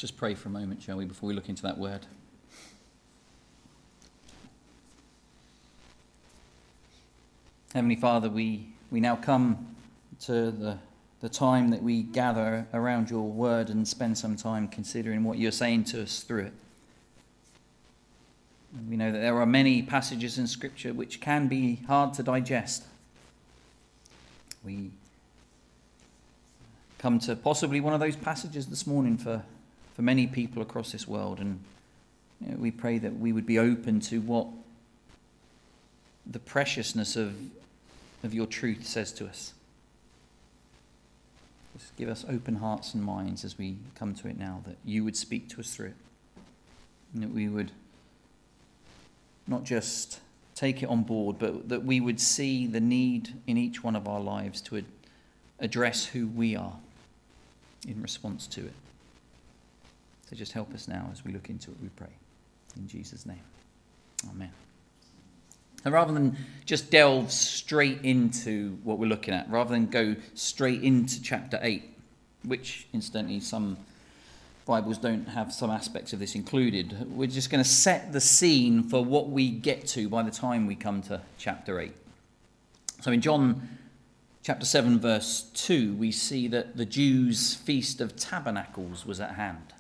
just pray for a moment, shall we, before we look into that word. Heavenly Father, we now come to the time that we gather around your word and spend some time considering what you're saying to us through it. And we know that there are many passages in Scripture which can be hard to digest. We come to possibly one of those passages this morning for many people across this world, and we pray that we would be open to what the preciousness of your truth says to us. Just give us open hearts and minds as we come to it now, that you would speak to us through it, and that we would not just take it on board, but that we would see the need in each one of our lives to address who we are in response to it. So just help us now as we look into it, we pray. In Jesus' name. Amen. And rather than just delve straight into what we're looking at, rather than go straight into chapter 8, which incidentally some Bibles don't have some aspects of this included, we're just going to set the scene for what we get to by the time we come to chapter 8. So in John chapter 7 verse 2, we see that the Jews' Feast of Tabernacles was at hand.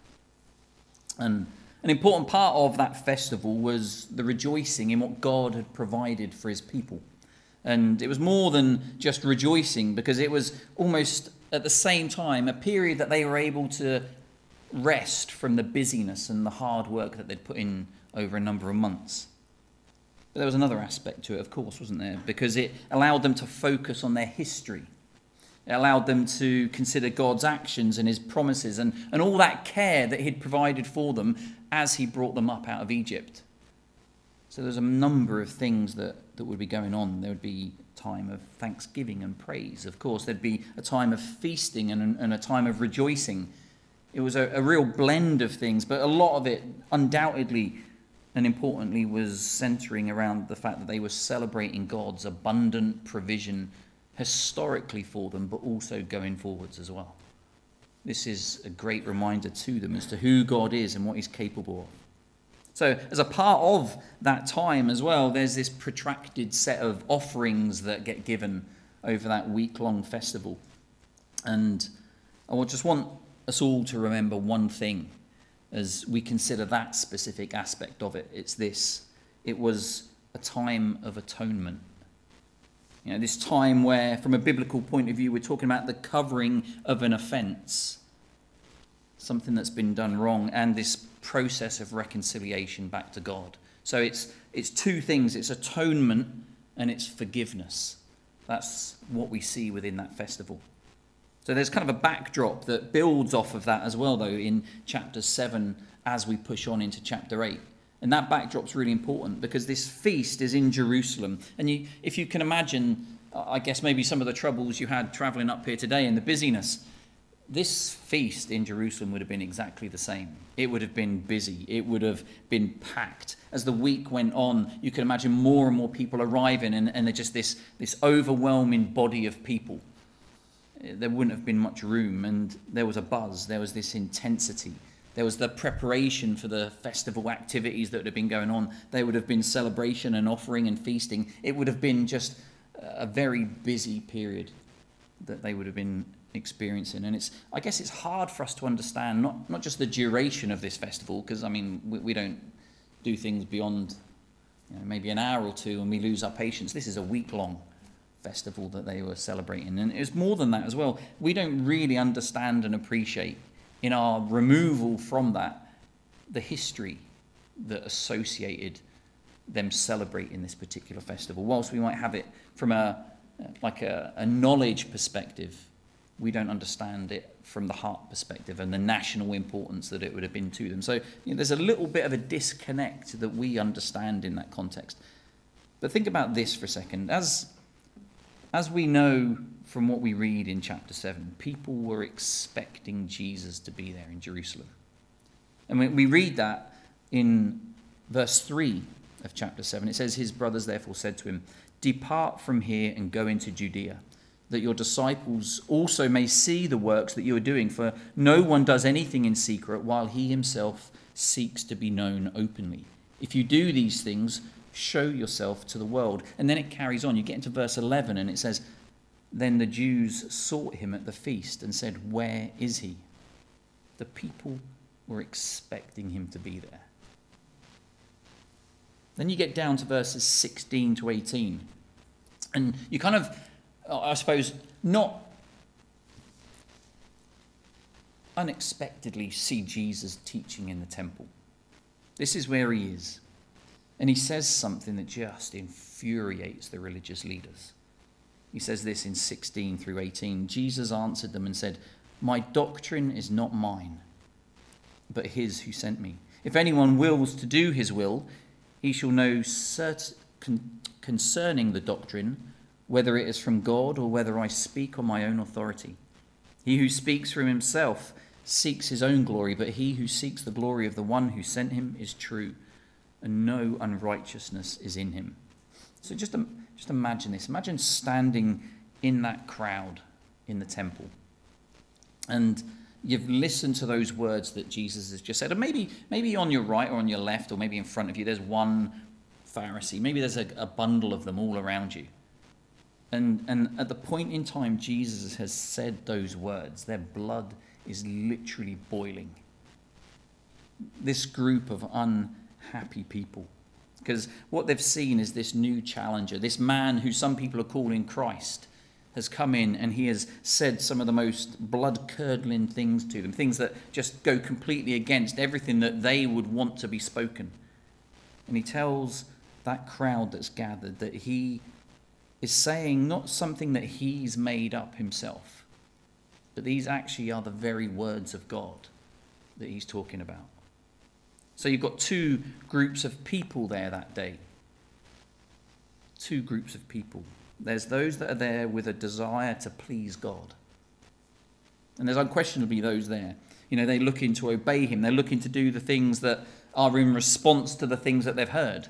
And an important part of that festival was the rejoicing in what God had provided for his people. And it was more than just rejoicing, because it was almost at the same time a period that they were able to rest from the busyness and the hard work that they'd put in over a number of months. But there was another aspect to it, of course, wasn't there? Because it allowed them to focus on their history. It allowed them to consider God's actions and his promises and all that care that he'd provided for them as he brought them up out of Egypt. So there's a number of things that would be going on. There would be a time of thanksgiving and praise. Of course, there'd be a time of feasting and a time of rejoicing. It was a real blend of things, but a lot of it, undoubtedly and importantly, was centering around the fact that they were celebrating God's abundant provision historically for them, but also going forwards as well. This is a great reminder to them as to who God is and what he's capable of. So as a part of that time as well, there's this protracted set of offerings that get given over that week-long festival. And I just want us all to remember one thing as we consider that specific aspect of it. It's this: it was a time of atonement. This time where, from a biblical point of view, we're talking about the covering of an offence, something that's been done wrong, and this process of reconciliation back to God. So it's two things: it's atonement and it's forgiveness. That's what we see within that festival. So there's kind of a backdrop that builds off of that as well, though, in chapter 7 as we push on into chapter 8. And that backdrop's really important because this feast is in Jerusalem. And if you can imagine, I guess maybe some of the troubles you had travelling up here today and the busyness, this feast in Jerusalem would have been exactly the same. It would have been busy. It would have been packed. As the week went on, you can imagine more and more people arriving and there's just this overwhelming body of people. There wouldn't have been much room, and there was a buzz. There was this intensity. There was the preparation for the festival activities that would have been going on. There would have been celebration and offering and feasting. It would have been just a very busy period that they would have been experiencing. And I guess it's hard for us to understand, not just the duration of this festival, because, we don't do things beyond maybe an hour or two and we lose our patience. This is a week-long festival that they were celebrating. And it was more than that as well. We don't really understand and appreciate, in our removal from that, the history that associated them celebrating this particular festival. Whilst we might have it from a knowledge perspective, we don't understand it from the heart perspective and the national importance that it would have been to them. So there's a little bit of a disconnect that we understand in that context. But think about this for a second. As we know from what we read in chapter 7, people were expecting Jesus to be there in Jerusalem. And we read that in verse 3 of chapter 7. It says, his brothers therefore said to him, "Depart from here and go into Judea, that your disciples also may see the works that you are doing. For no one does anything in secret while he himself seeks to be known openly. If you do these things, show yourself to the world." And then it carries on. You get into verse 11 and it says, "Then the Jews sought him at the feast and said, 'Where is he?'" The people were expecting him to be there. Then you get down to verses 16 to 18. And you kind of, I suppose, not unexpectedly see Jesus teaching in the temple. This is where he is. And he says something that just infuriates the religious leaders. He says this in 16 through 18. "Jesus answered them and said, 'My doctrine is not mine, but his who sent me. If anyone wills to do his will, he shall know concerning the doctrine, whether it is from God or whether I speak on my own authority. He who speaks from himself seeks his own glory, but he who seeks the glory of the one who sent him is true, and no unrighteousness is in him.'" So just imagine this. Imagine standing in that crowd in the temple. And you've listened to those words that Jesus has just said. And maybe on your right or on your left or maybe in front of you, there's one Pharisee. Maybe there's a bundle of them all around you. And at the point in time Jesus has said those words, their blood is literally boiling. This group of unhappy people. Because what they've seen is this new challenger, this man who some people are calling Christ, has come in and he has said some of the most blood-curdling things to them, things that just go completely against everything that they would want to be spoken. And he tells that crowd that's gathered that he is saying not something that he's made up himself, but these actually are the very words of God that he's talking about. So you've got two groups of people there that day. Two groups of people. There's those that are there with a desire to please God. And there's unquestionably those there. They're looking to obey him. They're looking to do the things that are in response to the things that they've heard.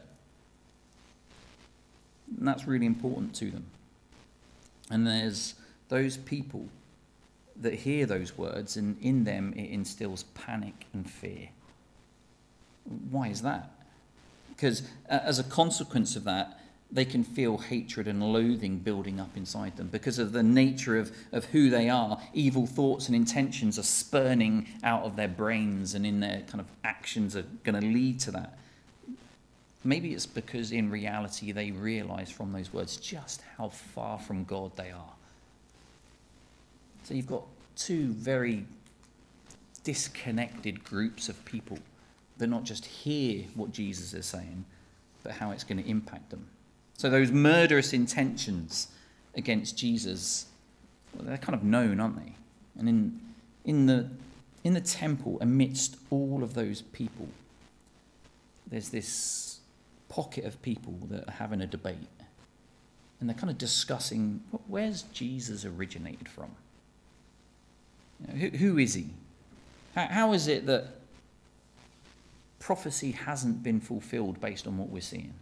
And that's really important to them. And there's those people that hear those words, and in them it instills panic and fear. Why is that? Because as a consequence of that, they can feel hatred and loathing building up inside them because of the nature of who they are. Evil thoughts and intentions are spurning out of their brains, and in their kind of actions are going to lead to that. Maybe it's because in reality they realize from those words just how far from God they are. So you've got two very disconnected groups of people that not just hear what Jesus is saying, but how it's going to impact them. So those murderous intentions against Jesus, well, they're kind of known, aren't they? And in the temple, amidst all of those people, there's this pocket of people that are having a debate. And they're kind of discussing, where's Jesus originated from? Who is he? How is it that prophecy hasn't been fulfilled based on what we're seeing?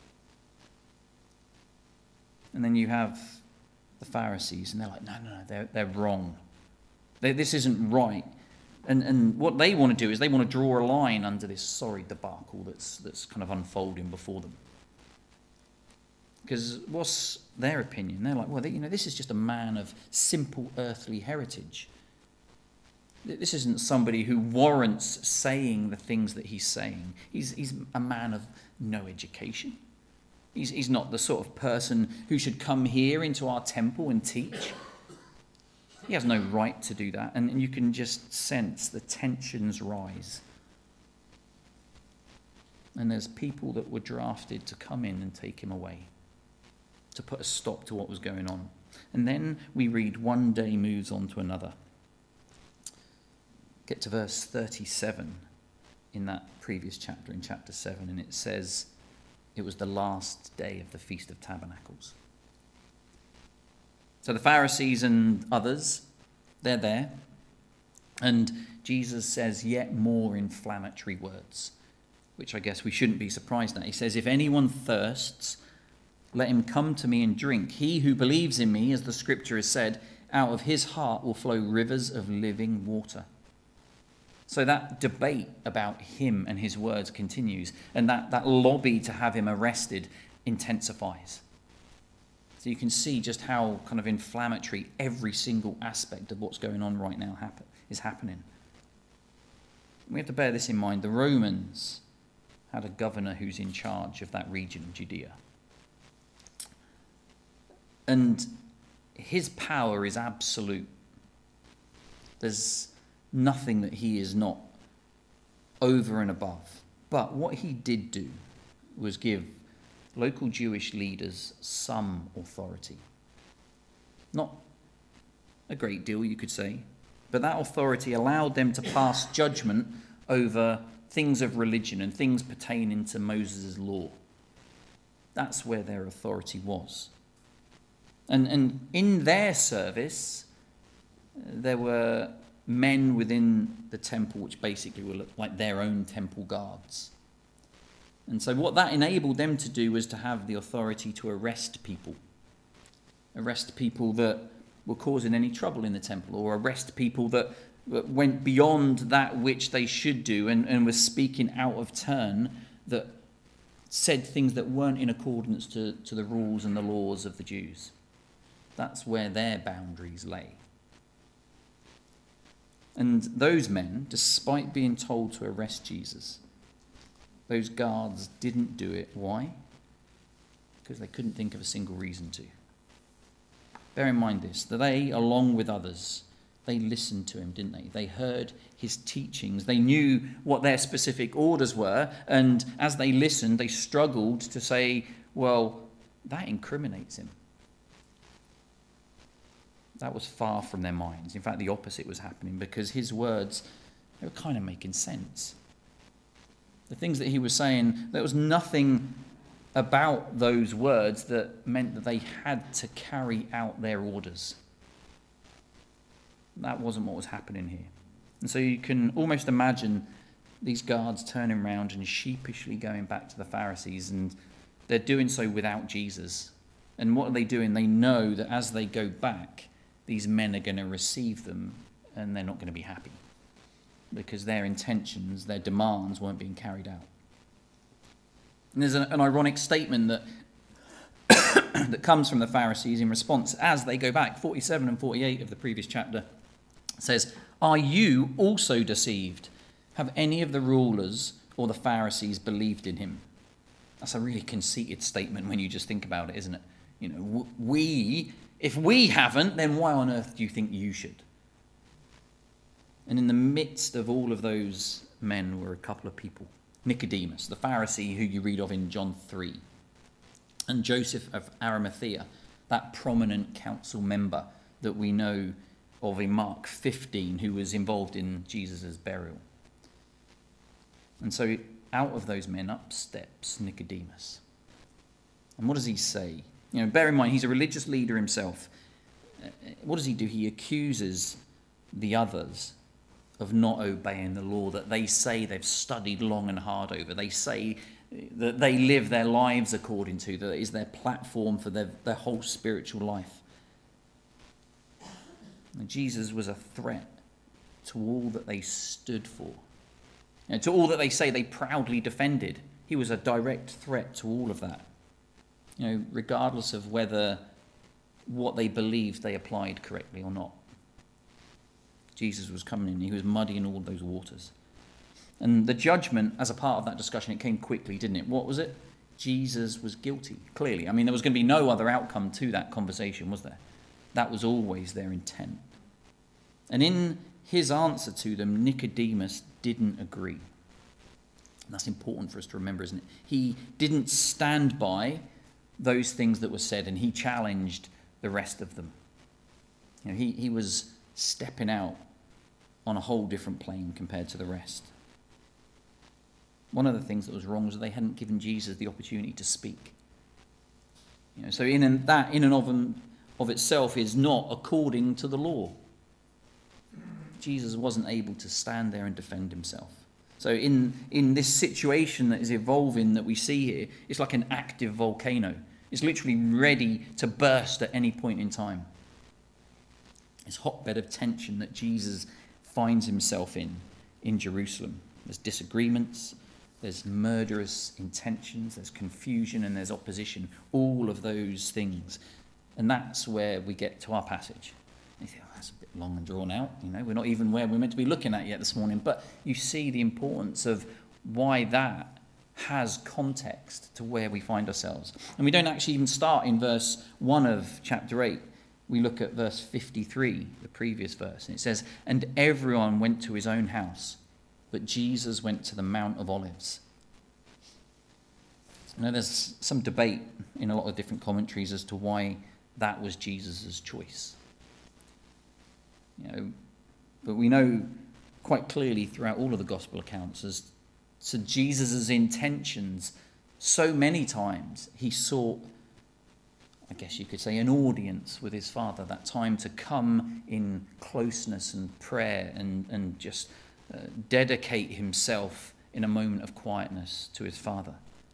And then you have the Pharisees, and they're like, no, they're wrong. This isn't right. And what they want to do is they want to draw a line under this sorry debacle that's kind of unfolding before them. Because what's their opinion? They're like, well, this is just a man of simple earthly heritage. This isn't somebody who warrants saying the things that he's saying. He's a man of no education. He's not the sort of person who should come here into our temple and teach. He has no right to do that. And you can just sense the tensions rise. And there's people that were drafted to come in and take him away, to put a stop to what was going on. And then we read one day moves on to another. Get to verse 37 in that previous chapter, in chapter 7, and it says, it was the last day of the Feast of Tabernacles. So the Pharisees and others, they're there. And Jesus says yet more inflammatory words, which I guess we shouldn't be surprised at. He says, if anyone thirsts, Let him come to me and drink. He who believes in me, as the scripture has said, out of his heart will flow rivers of living water. So that debate about him and his words continues, and that lobby to have him arrested intensifies. So you can see just how kind of inflammatory every single aspect of what's going on right now is happening. We have to bear this in mind. The Romans had a governor who's in charge of that region of Judea. And his power is absolute. There's nothing that he is not over and above. But what he did do was give local Jewish leaders some authority. Not a great deal, you could say, but that authority allowed them to pass judgment over things of religion and things pertaining to Moses' law. That's where their authority was. And in their service, there were men within the temple which basically were like their own temple guards. And so what that enabled them to do was to have the authority to arrest people that were causing any trouble in the temple, or arrest people that went beyond that which they should do and were speaking out of turn, that said things that weren't in accordance to the rules and the laws of the Jews. That's where their boundaries lay. And those men, despite being told to arrest Jesus, those guards didn't do it. Why? Because they couldn't think of a single reason to. Bear in mind this, that they, along with others, they listened to him, didn't they? They heard his teachings. They knew what their specific orders were. And as they listened, they struggled to say, well, that incriminates him. That was far from their minds. In fact, the opposite was happening, because his words, they were kind of making sense. The things that he was saying, there was nothing about those words that meant that they had to carry out their orders. That wasn't what was happening here. And so you can almost imagine these guards turning around and sheepishly going back to the Pharisees, and they're doing so without Jesus. And what are they doing? They know that as they go back, these men are going to receive them, and they're not going to be happy, because their intentions, their demands weren't being carried out. And there's an ironic statement that that comes from the Pharisees in response as they go back. 47 and 48 of the previous chapter says, "Are you also deceived? Have any of the rulers or the Pharisees believed in him?" That's a really conceited statement when you just think about it, isn't it? You know, if we haven't, then why on earth do you think you should? And in the midst of all of those men were a couple of people. Nicodemus, the Pharisee who you read of in John 3, and Joseph of Arimathea, that prominent council member that we know of in Mark 15, who was involved in Jesus' burial. And so out of those men up steps Nicodemus. And what does he say? You know, bear in mind, he's a religious leader himself. What does he do? He accuses the others of not obeying the law that they say they've studied long and hard over. They say that they live their lives according to, that is their platform for their whole spiritual life. And Jesus was a threat to all that they stood for, and to all that they say they proudly defended. He was a direct threat to all of that. You know, regardless of whether what they believed they applied correctly or not. Jesus was coming in. He was muddying all those waters. And the judgment, as a part of that discussion, it came quickly, didn't it? What was it? Jesus was guilty, clearly. I mean, there was going to be no other outcome to that conversation, was there? That was always their intent. And in his answer to them, Nicodemus didn't agree. And that's important for us to remember, isn't it? He didn't stand by those things that were said, and he challenged the rest of them. You know, he was stepping out on a whole different plane compared to the rest. One of the things that was wrong was that they hadn't given Jesus the opportunity to speak. You know, so that in and of itself is not according to the law. Jesus wasn't able to stand there and defend himself. So in this situation that is evolving that we see here, it's like an active volcano. It's literally ready to burst at any point in time. This hotbed of tension that Jesus finds himself in Jerusalem. There's disagreements, there's murderous intentions, there's confusion, and there's opposition. All of those things. And that's where we get to our passage. And you think, oh, that's a bit long and drawn out. We're not even where we're meant to be looking at yet this morning. But you see the importance of why that has context to where we find ourselves. And we don't actually even start in verse 1 of chapter 8. We look at verse 53, the previous verse, and it says, "And everyone went to his own house, but Jesus went to the Mount of Olives." There's some debate in a lot of different commentaries as to why that was Jesus' choice. But we know quite clearly throughout all of the gospel accounts as to Jesus' intentions. So many times he sought, I guess you could say, an audience with his Father, that time to come in closeness and prayer and just dedicate himself in a moment of quietness to his Father.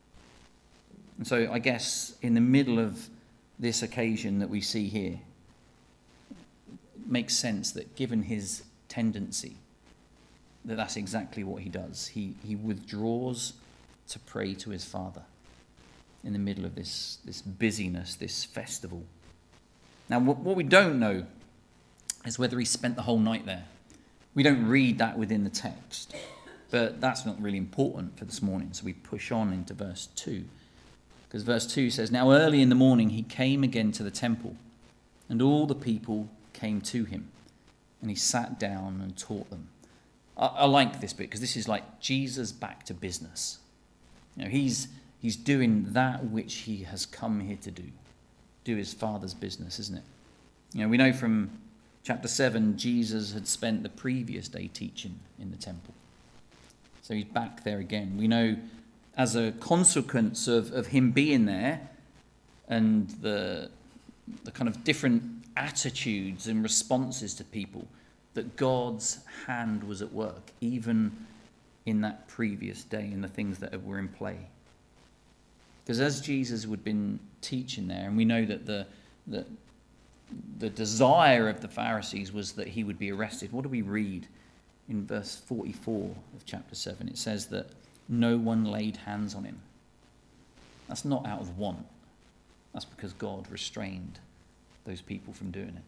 And so I guess in the middle of this occasion that we see here, it makes sense that given his tendency, that's exactly what he does. He withdraws to pray to his Father in the middle of this busyness, this festival. Now, what we don't know is whether he spent the whole night there. We don't read that within the text, but that's not really important for this morning, so we push on into verse 2. Because verse 2 says, "Now early in the morning he came again to the temple, and all the people came to him, and he sat down and taught them." I like this bit because this is like Jesus back to business. He's doing that which he has come here to do his Father's business, isn't it? We know from chapter 7, Jesus had spent the previous day teaching in the temple. So he's back there again. We know as a consequence of him being there and the kind of different attitudes and responses to people, that God's hand was at work, even in that previous day, in the things that were in play. Because as Jesus would have been teaching there, and we know that the desire of the Pharisees was that he would be arrested. What do we read in verse 44 of chapter 7? It says that no one laid hands on him. That's not out of want. That's because God restrained those people from doing it.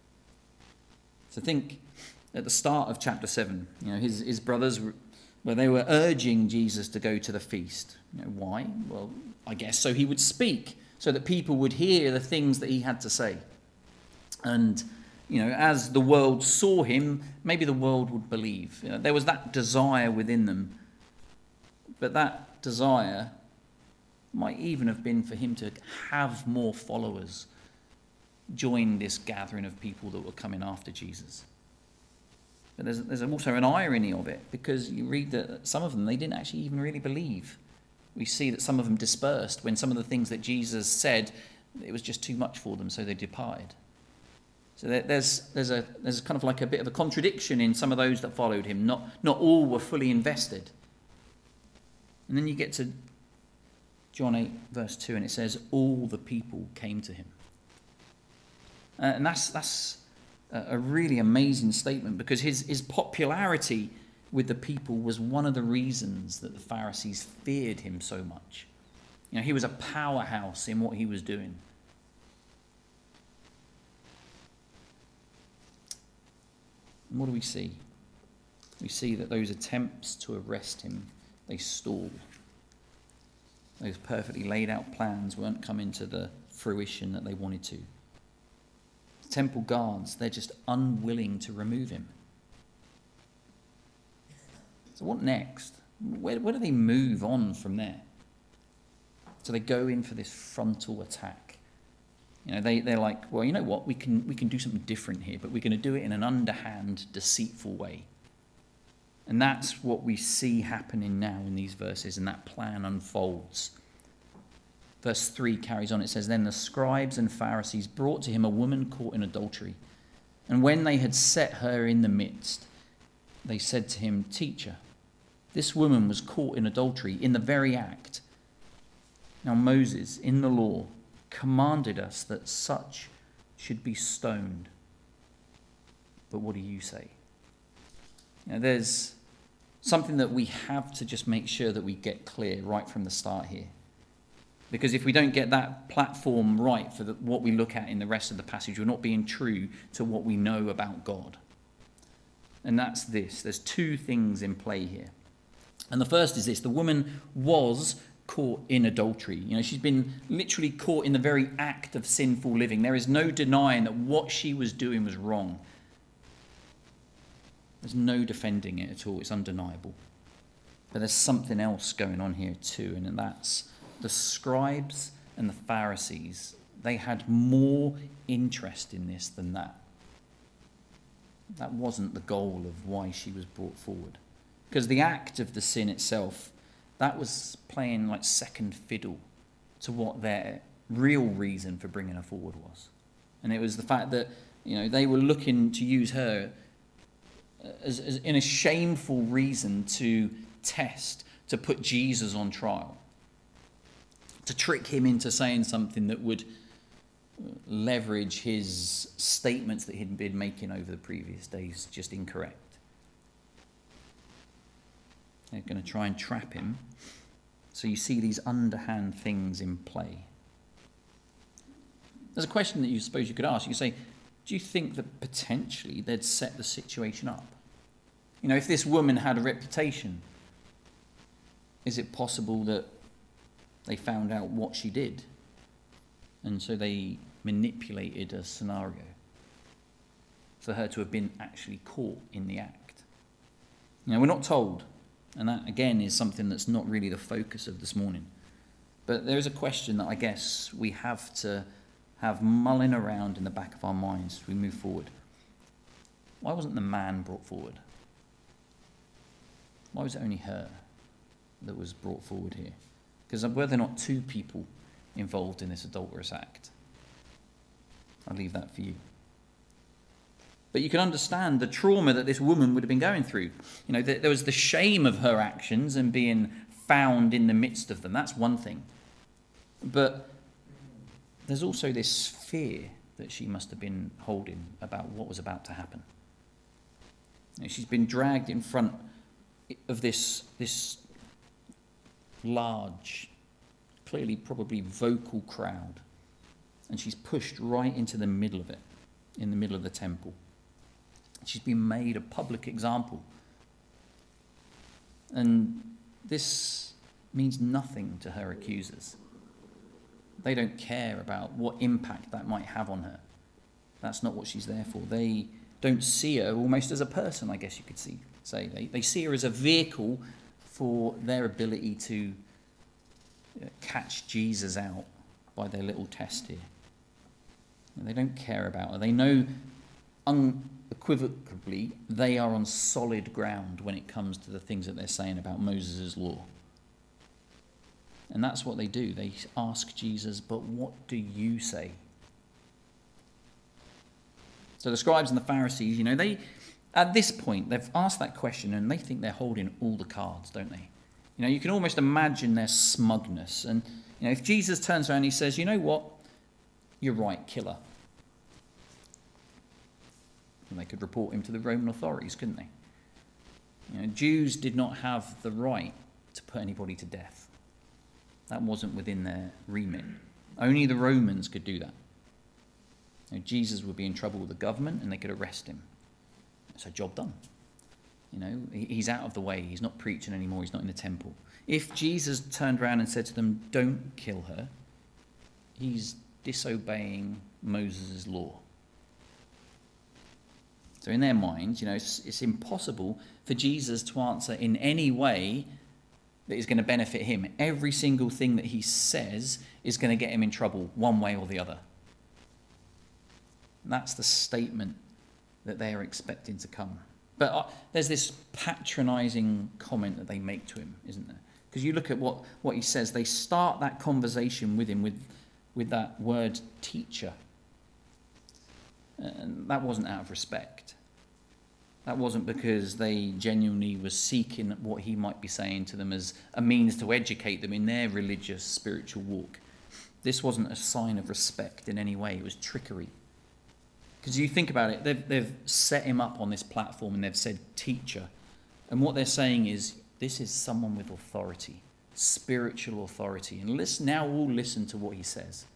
So think at the start of chapter 7, his brothers, they were urging Jesus to go to the feast. Why? Well, I guess so he would speak, so that people would hear the things that he had to say. And, as the world saw him, maybe the world would believe. There was that desire within them. But that desire might even have been for him to have more followers join this gathering of people that were coming after Jesus. But there's also an irony of it, because you read that some of them, they didn't actually even really believe. We see that some of them dispersed when some of the things that Jesus said, it was just too much for them, so they departed. So there's kind of like a bit of a contradiction in some of those that followed him. Not all were fully invested. And then you get to John 8, verse 2, and it says, all the people came to him. And that's a really amazing statement, because his popularity with the people was one of the reasons that the Pharisees feared him so much. He was a powerhouse in what he was doing. And what do we see? We see that those attempts to arrest him, they stalled. Those perfectly laid out plans weren't coming to the fruition that they wanted to. The temple guards, they're just unwilling to remove him. So what next? Where do they move on from there? So they go in for this frontal attack. They're like, well, you know what? We can do something different here, but we're going to do it in an underhand, deceitful way. And that's what we see happening now in these verses, and that plan unfolds. Verse 3 carries on. It says, "Then the scribes and Pharisees brought to him a woman caught in adultery. And when they had set her in the midst, they said to him, 'Teacher, this woman was caught in adultery in the very act. Now Moses, in the law, commanded us that such should be stoned. But what do you say? There's something that we have to just make sure that we get clear right from the start here. Because if we don't get that platform right for what we look at in the rest of the passage, we're not being true to what we know about God. And that's this. There's two things in play here. And the first is this. The woman was caught in adultery. She's been literally caught in the very act of sinful living. There is no denying that what she was doing was wrong. There's no defending it at all. It's undeniable. But there's something else going on here too, and that's the scribes and the Pharisees. They had more interest in this than that. That wasn't the goal of why she was brought forward. Because the act of the sin itself, that was playing like second fiddle to what their real reason for bringing her forward was. And it was the fact that, they were looking to use her as in a shameful reason to test, to put Jesus on trial, to trick him into saying something that would leverage his statements that he'd been making over the previous days just incorrect. They're going to try and trap him. So you see these underhand things in play. There's a question that you suppose you could ask. You could say, do you think that potentially they'd set the situation up? If this woman had a reputation, is it possible that they found out what she did? And so they manipulated a scenario for her to have been actually caught in the act. We're not told. And that, again, is something that's not really the focus of this morning. But there is a question that I guess we have to have mulling around in the back of our minds as we move forward. Why wasn't the man brought forward? Why was it only her that was brought forward here? Because were there not two people involved in this adulterous act? I'll leave that for you. But you can understand the trauma that this woman would have been going through. There was the shame of her actions and being found in the midst of them. That's one thing. But there's also this fear that she must have been holding about what was about to happen. She's been dragged in front of this large, clearly probably vocal crowd. And she's pushed right into the middle of it, in the middle of the temple. She's been made a public example. And this means nothing to her accusers. They don't care about what impact that might have on her. That's not what she's there for. They don't see her almost as a person, I guess you could say. They see her as a vehicle for their ability to catch Jesus out by their little test here. And they don't care about her. They know unequivocally they are on solid ground when it comes to the things that they're saying about Moses' law. And that's what they do. They ask Jesus, but what do you say? So the scribes and the Pharisees, they, at this point, they've asked that question and they think they're holding all the cards, don't they? You can almost imagine their smugness. And, if Jesus turns around and he says, you know what? You're right, kill her. And they could report him to the Roman authorities, couldn't they? Jews did not have the right to put anybody to death. That wasn't within their remit. Only the Romans could do that. Jesus would be in trouble with the government and they could arrest him. So job done. He's out of the way. He's not preaching anymore. He's not in the temple. If Jesus turned around and said to them, don't kill her, he's disobeying Moses' law. So in their minds, it's impossible for Jesus to answer in any way that is going to benefit him. Every single thing that he says is going to get him in trouble one way or the other. And that's the statement that they are expecting to come. But there's this patronizing comment that they make to him, isn't there? Because you look at what he says, they start that conversation with him with that word teacher. And that wasn't out of respect. That wasn't because they genuinely were seeking what he might be saying to them as a means to educate them in their religious, spiritual walk. This wasn't a sign of respect in any way. It was trickery. Because you think about it, they've set him up on this platform and they've said teacher. And what they're saying is, this is someone with authority, spiritual authority. And now all listen to what he says.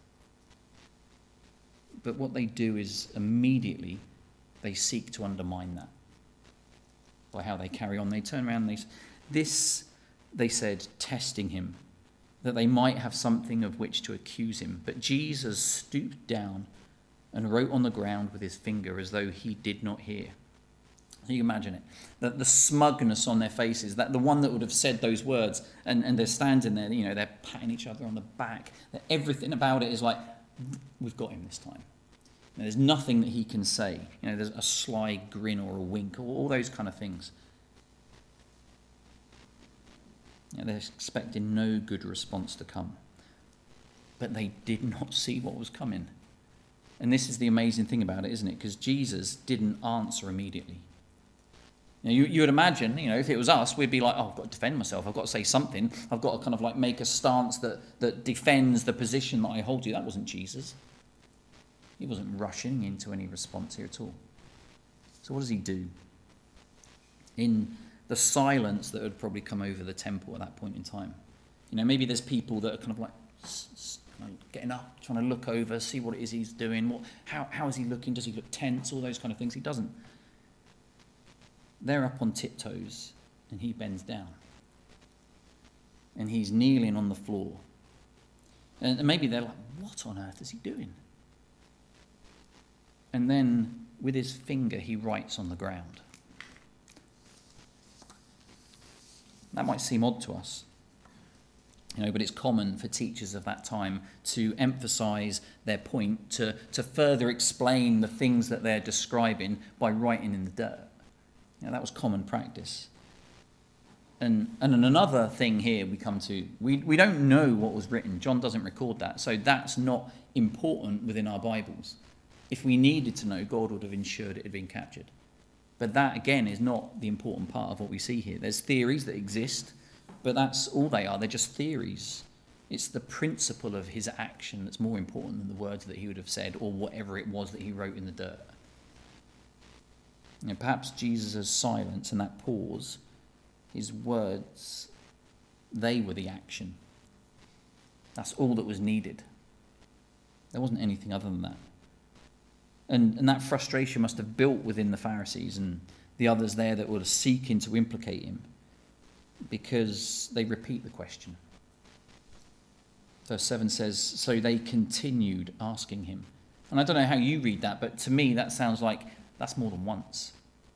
But what they do is immediately they seek to undermine that by how they carry on. They turn around and they said, testing him, that they might have something of which to accuse him. But Jesus stooped down and wrote on the ground with his finger as though he did not hear. So you imagine it, that the smugness on their faces, that the one that would have said those words, and they're standing there, they're patting each other on the back, that everything about it is like, we've got him this time. There's nothing that he can say. There's a sly grin or a wink, or all those kind of things. They're expecting no good response to come. But they did not see what was coming. And this is the amazing thing about it, isn't it? Because Jesus didn't answer immediately. You would imagine, if it was us, we'd be like, I've got to defend myself. I've got to say something. I've got to kind of like make a stance that defends the position that I hold to. That wasn't Jesus. He wasn't rushing into any response here at all. So what does he do? In the silence that had probably come over the temple at that point in time. Maybe there's people that are kind of like getting up, trying to look over, see what it is he's doing. How is he looking? Does he look tense? All those kind of things. He doesn't. They're up on tiptoes and he bends down. And he's kneeling on the floor. And maybe they're like, what on earth is he doing? And then with his finger he writes on the ground. That might seem odd to us, but it's common for teachers of that time to emphasize their point, to further explain the things that they're describing by writing in the dirt. That was common practice. And another thing here we come to, we don't know what was written. John doesn't record that, so that's not important within our Bibles. If we needed to know, God would have ensured it had been captured. But that, again, is not the important part of what we see here. There's theories that exist, but that's all they are. They're just theories. It's the principle of his action that's more important than the words that he would have said or whatever it was that he wrote in the dirt. Perhaps Jesus' silence and that pause, his words, they were the action. That's all that was needed. There wasn't anything other than that. And that frustration must have built within the Pharisees and the others there that were seeking to implicate him, because they repeat the question. Verse 7 says, so they continued asking him. And I don't know how you read that, but to me that sounds like that's more than once.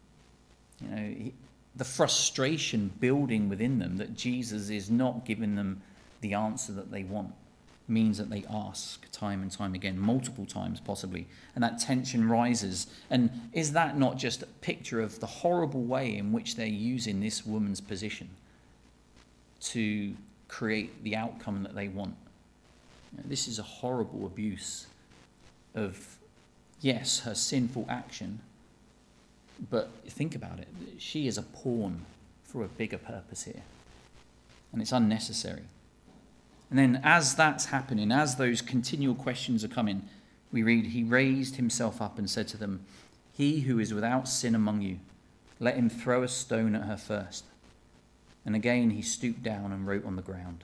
The frustration building within them that Jesus is not giving them the answer that they want means that they ask time and time again, multiple times possibly, and that tension rises. And is that not just a picture of the horrible way in which they're using this woman's position to create the outcome that they want? This is a horrible abuse of, yes, her sinful action, but think about it. She is a pawn for a bigger purpose here, and it's unnecessary. And then as that's happening, as those continual questions are coming, we read, he raised himself up and said to them, he who is without sin among you, let him throw a stone at her first. And again he stooped down and wrote on the ground.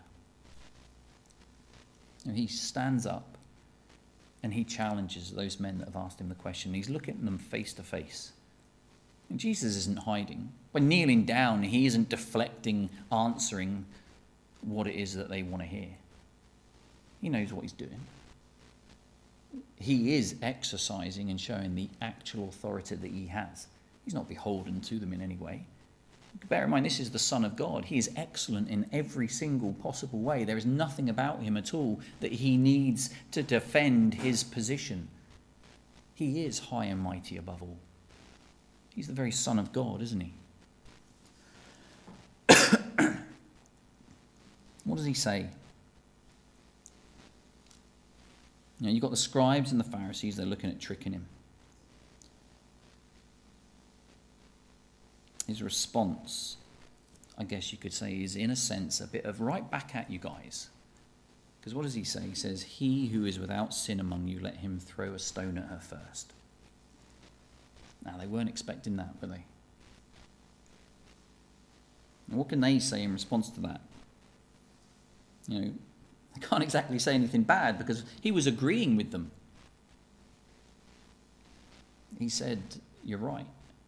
And he stands up and he challenges those men that have asked him the question. He's looking at them face to face. And Jesus isn't hiding. By kneeling down, he isn't deflecting, answering what it is that they want to hear. He knows what he's doing. He is exercising and showing the actual authority that he has. He's not beholden to them in any way. Bear in mind, this is the Son of God. He is excellent in every single possible way. There is nothing about him at all that he needs to defend his position. He is high and mighty above all. He's the very Son of God, isn't he? What does he say? You've got the scribes and the Pharisees, they're looking at tricking him. His response, I guess you could say, is in a sense a bit of right back at you guys. Because what does he say? He says, "He who is without sin among you, let him throw a stone at her first." Now, they weren't expecting that, were they? And what can they say in response to that? They can't exactly say anything bad because he was agreeing with them. He said, "You're right."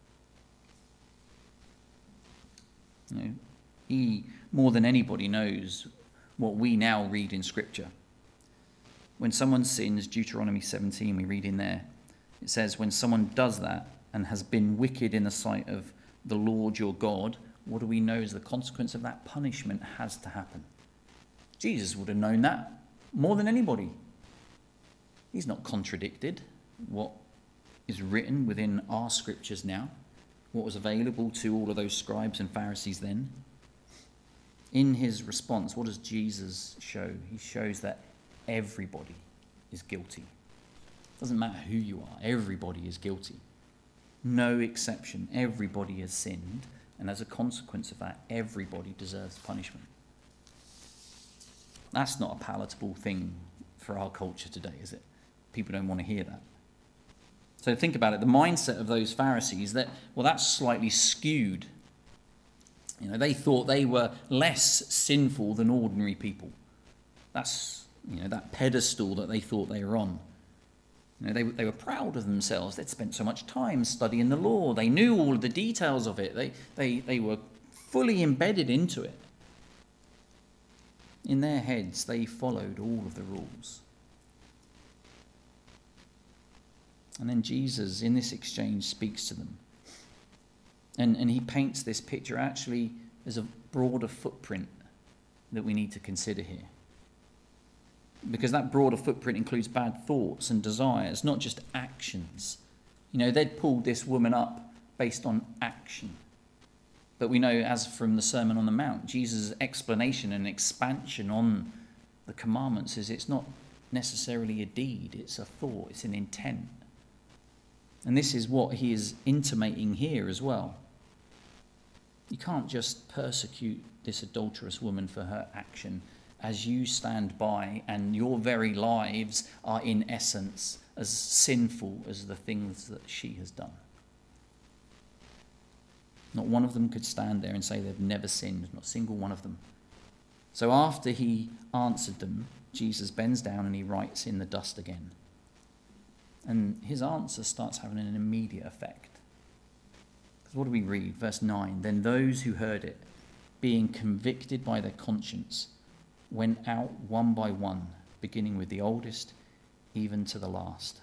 He, more than anybody, knows what we now read in Scripture. When someone sins, Deuteronomy 17, we read in there, it says, when someone does that and has been wicked in the sight of the Lord your God, what do we know is the consequence of that? Punishment has to happen. Jesus would have known that more than anybody. He's not contradicted what is written within our Scriptures now, what was available to all of those scribes and Pharisees then. In his response, what does Jesus show? He shows that everybody is guilty. It doesn't matter who you are, everybody is guilty. No exception. Everybody has sinned, and as a consequence of that, everybody deserves punishment. That's not a palatable thing for our culture today, is it? People don't want to hear that. So think about it. The mindset of those Pharisees, that's slightly skewed. They thought they were less sinful than ordinary people. That's, that pedestal that they thought they were on. They were proud of themselves. They'd spent so much time studying the law. They knew all of the details of it. They were fully embedded into it. In their heads, they followed all of the rules. And then Jesus, in this exchange, speaks to them. And he paints this picture actually as a broader footprint that we need to consider here. Because that broader footprint includes bad thoughts and desires, not just actions. They'd pulled this woman up based on action. But we know, as from the Sermon on the Mount, Jesus' explanation and expansion on the commandments is it's not necessarily a deed, it's a thought, it's an intent. And this is what he is intimating here as well. You can't just persecute this adulterous woman for her action as you stand by and your very lives are in essence as sinful as the things that she has done. Not one of them could stand there and say they've never sinned, not a single one of them. So after he answered them, Jesus bends down and he writes in the dust again. And his answer starts having an immediate effect. Because what do we read? Verse 9, then those who heard it, being convicted by their conscience, went out one by one, beginning with the oldest, even to the last.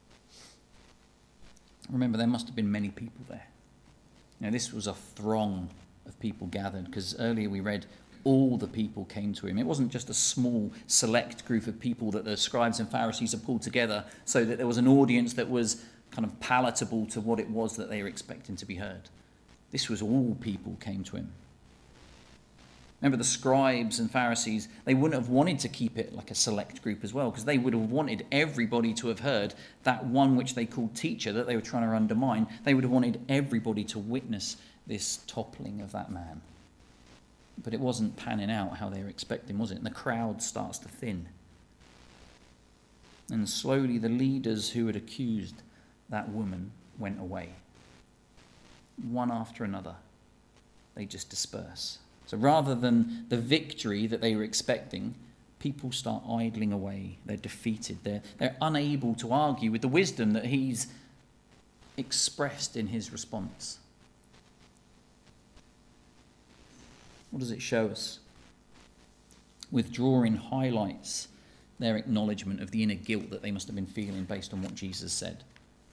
Remember, there must have been many people there. This was a throng of people gathered, because earlier we read all the people came to him. It wasn't just a small, select group of people that the scribes and Pharisees had pulled together so that there was an audience that was kind of palatable to what it was that they were expecting to be heard. This was all people came to him. Remember, the scribes and Pharisees, they wouldn't have wanted to keep it like a select group as well, because they would have wanted everybody to have heard that one which they called teacher that they were trying to undermine. They would have wanted everybody to witness this toppling of that man. But it wasn't panning out how they were expecting, was it? And the crowd starts to thin. And slowly the leaders who had accused that woman went away. One after another, they just disperse. So rather than the victory that they were expecting, people start idling away. They're defeated. They're unable to argue with the wisdom that he's expressed in his response. What does it show us? Withdrawing highlights their acknowledgement of the inner guilt that they must have been feeling based on what Jesus said.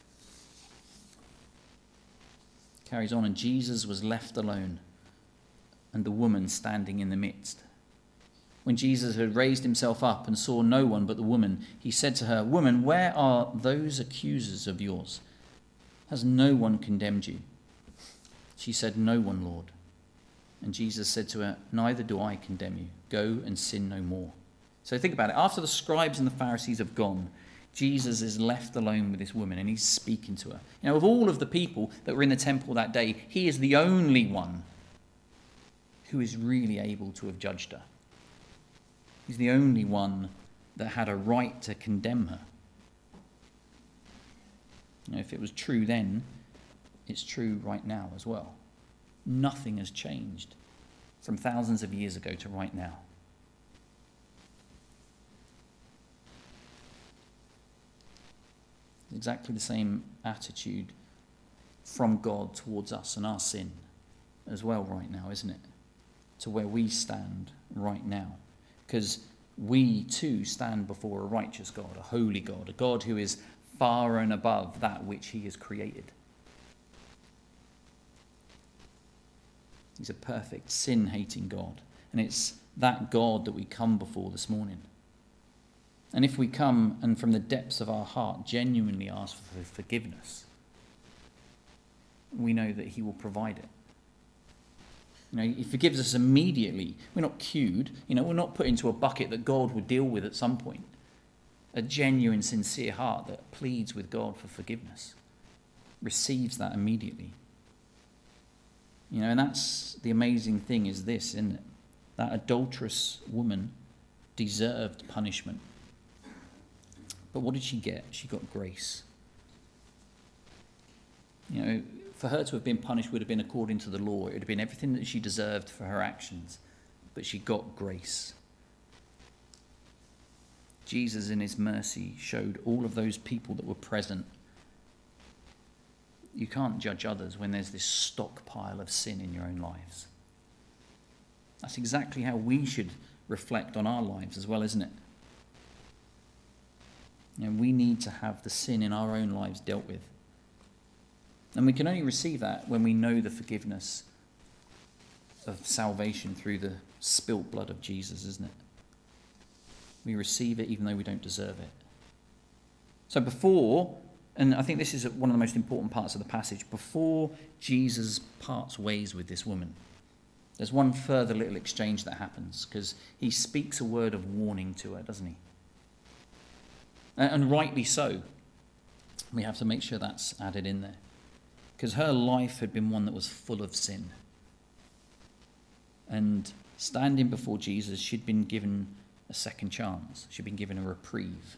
Carries on, and Jesus was left alone, and the woman standing in the midst. When Jesus had raised himself up and saw no one but the woman, he said to her, "Woman, where are those accusers of yours? Has no one condemned you?" She said, "No one, Lord." And Jesus said to her, "Neither do I condemn you. Go and sin no more." So think about it. After the scribes and the Pharisees have gone, Jesus is left alone with this woman and he's speaking to her. Of all of the people that were in the temple that day, he is the only one who is really able to have judged her. He's the only one that had a right to condemn her. If it was true then, it's true right now as well. Nothing has changed from thousands of years ago to right now. Exactly the same attitude from God towards us and our sin as well right now, isn't it? To where we stand right now. Because we too stand before a righteous God, a holy God, a God who is far and above that which he has created. He's a perfect, sin-hating God. And it's that God that we come before this morning. And if we come and from the depths of our heart genuinely ask for forgiveness, we know that he will provide it. He forgives us immediately. We're not queued. We're not put into a bucket that God will deal with at some point. A genuine, sincere heart that pleads with God for forgiveness receives that immediately. And that's the amazing thing is this, isn't it? That adulterous woman deserved punishment. But what did she get? She got grace. For her to have been punished would have been according to the law. It would have been everything that she deserved for her actions. But she got grace. Jesus, in his mercy, showed all of those people that were present. You can't judge others when there's this stockpile of sin in your own lives. That's exactly how we should reflect on our lives as well, isn't it? We need to have the sin in our own lives dealt with. And we can only receive that when we know the forgiveness of salvation through the spilt blood of Jesus, isn't it? We receive it even though we don't deserve it. So before, and I think this is one of the most important parts of the passage, before Jesus parts ways with this woman, there's one further little exchange that happens because he speaks a word of warning to her, doesn't he? And rightly so. We have to make sure that's added in there. Because her life had been one that was full of sin. And standing before Jesus, she'd been given a second chance. She'd been given a reprieve.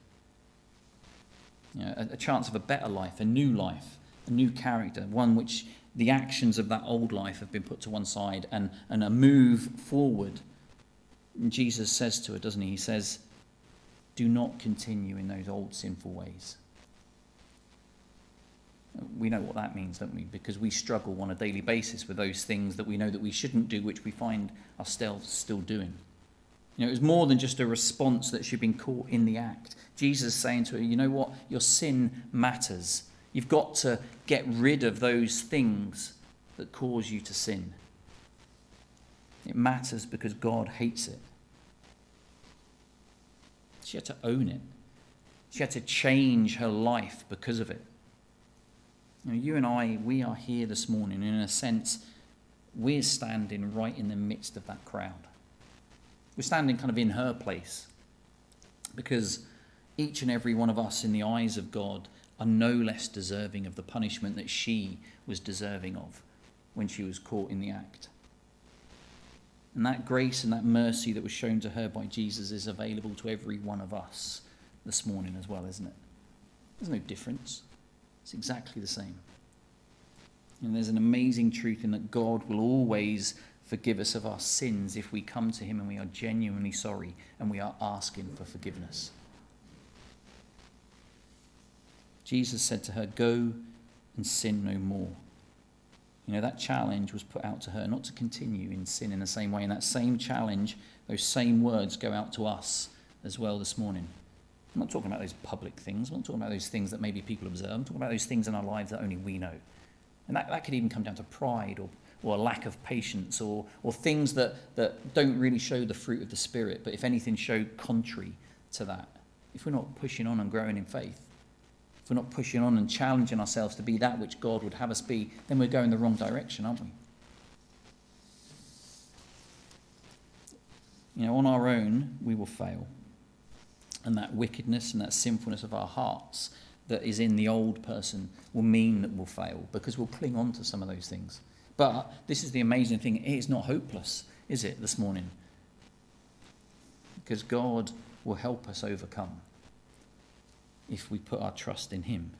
A chance of a better life, a new new character, one which the actions of that old life have been put to one side and a move forward. And Jesus says to her, doesn't he? He says, do not continue in those old sinful ways. We know what that means, don't we? Because we struggle on a daily basis with those things that we know that we shouldn't do, which we find ourselves still doing. It was more than just a response that she'd been caught in the act. Jesus is saying to her, you know what? Your sin matters. You've got to get rid of those things that cause you to sin. It matters because God hates it. She had to own it. She had to change her life because of it. You and I, we are here this morning, and in a sense, we're standing right in the midst of that crowd. We're standing kind of in her place because each and every one of us in the eyes of God are no less deserving of the punishment that she was deserving of when she was caught in the act. And that grace and that mercy that was shown to her by Jesus is available to every one of us this morning as well, isn't it? There's no difference. It's exactly the same. And there's an amazing truth in that God will always forgive us of our sins if we come to him and we are genuinely sorry and we are asking for forgiveness. Jesus said to her, go and sin no more. That challenge was put out to her not to continue in sin in the same way. And that same challenge, those same words go out to us as well this morning. I'm not talking about those public things. I'm not talking about those things that maybe people observe. I'm talking about those things in our lives that only we know. And that could even come down to pride or a lack of patience or things that don't really show the fruit of the Spirit, but if anything show contrary to that. If we're not pushing on and growing in faith, if we're not pushing on and challenging ourselves to be that which God would have us be, then we're going the wrong direction, aren't we? On our own, we will fail. And that wickedness and that sinfulness of our hearts that is in the old person will mean that we'll fail because we'll cling on to some of those things. But this is the amazing thing. It is not hopeless, is it, this morning? because God will help us overcome if we put our trust in him.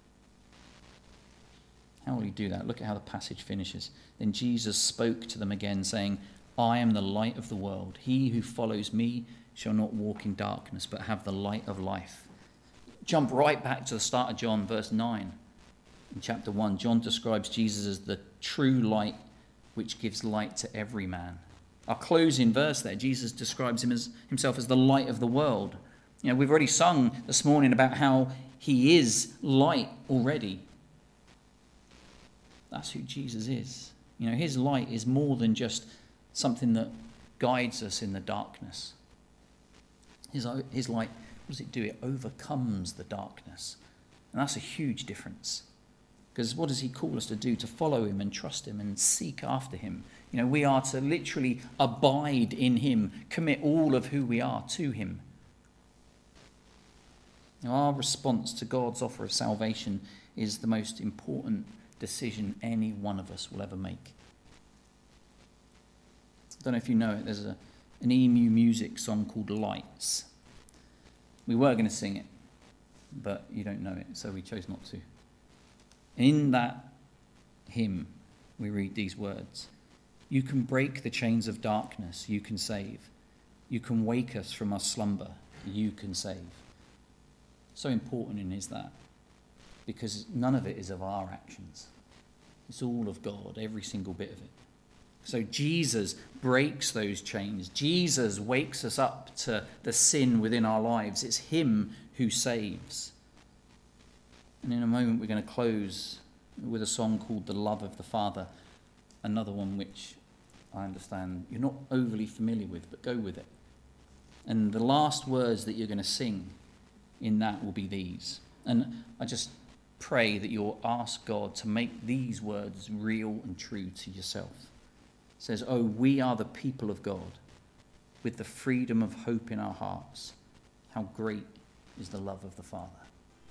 How will he do that? Look at how the passage finishes. Then Jesus spoke to them again, saying, I am the light of the world. He who follows me shall not walk in darkness, but have the light of life. Jump right back to the start of John, verse 9. In chapter 1, John describes Jesus as the true light, which gives light to every man. Our closing verse there, Jesus describes himself as the light of the world. We've already sung this morning about how he is light already. That's who Jesus is. His light is more than just something that guides us in the darkness. His light, what does it do? It overcomes the darkness. And that's a huge difference. Because what does he call us to do? To follow him and trust him and seek after him. We are to literally abide in him, commit all of who we are to him. Our response to God's offer of salvation is the most important decision any one of us will ever make. I don't know if you know it, there's an Emu Music song called Lights. We were going to sing it, but you don't know it, so we chose not to. In that hymn, we read these words: you can break the chains of darkness, you can save. You can wake us from our slumber, you can save. So important is that, because none of it is of our actions. It's all of God, every single bit of it. So Jesus breaks those chains. Jesus wakes us up to the sin within our lives. It's him who saves. And in a moment we're going to close with a song called The Love of the Father, another one which I understand you're not overly familiar with, but go with it. And the last words that you're going to sing in that will be these. And I just pray that you'll ask God to make these words real and true to yourself. It says, oh, we are the people of God, with the freedom of hope in our hearts. How great is the love of the Father.